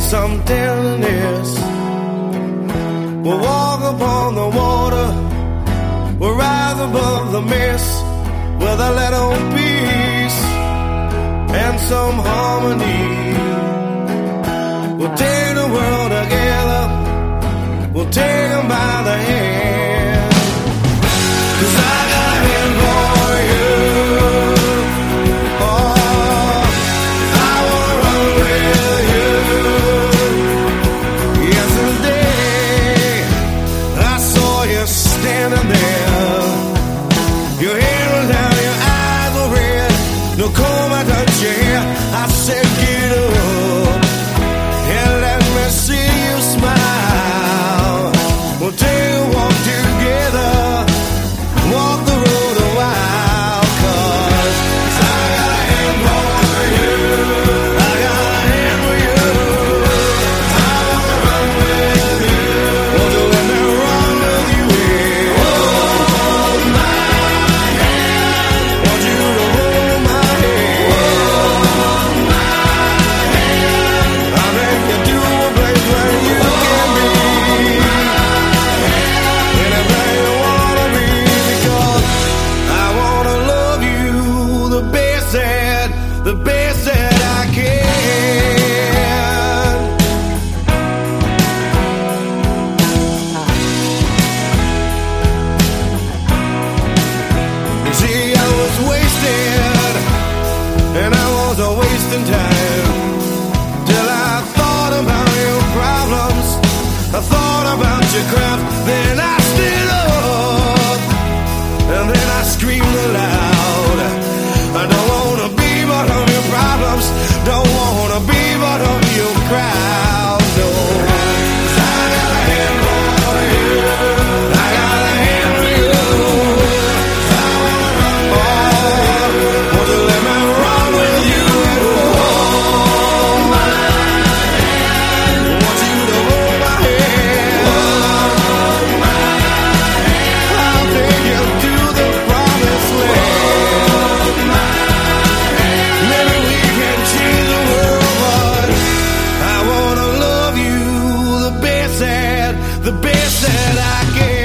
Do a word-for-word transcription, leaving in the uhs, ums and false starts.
some tenderness. We'll walk upon the water, we'll rise above the mist with a little peace and some harmony. We'll take the world together, we'll take them by the hand. 'Cause I got a hand for you. Oh, I wanna run with you. Yesterday I saw you standing there. Your hair was down, your eyes were red. No comb, I touched your hair. I said, get up and let me see you smile. We'll take a walk together, walk the road a while. 'Cause I got a hand for you, I got a hand for you. I wanna run with you. Won't you let me run with you? Hold my hand. Want you to hold my hand. Hold my hand. I'll make you do a place where you can be anything you wanna be, because I wanna love you the best that, the best that I can. You see, I was wasted, and I was a wasting time, till I thought about your problems, I thought about your crap, then I stood up, and then I screamed aloud. I don't wanna be part of your problems, don't wanna be part of your crowd, no. 'Cause I got a hand for you, I got a hand for you. I wanna run with you. Won't you let me run with you? Hold my hand. Want you to hold my hand. Hold my hand. I'll take you to the promised land. Hold my hand. Maybe we can change the world, but I wanna love you the best that, the best that I can.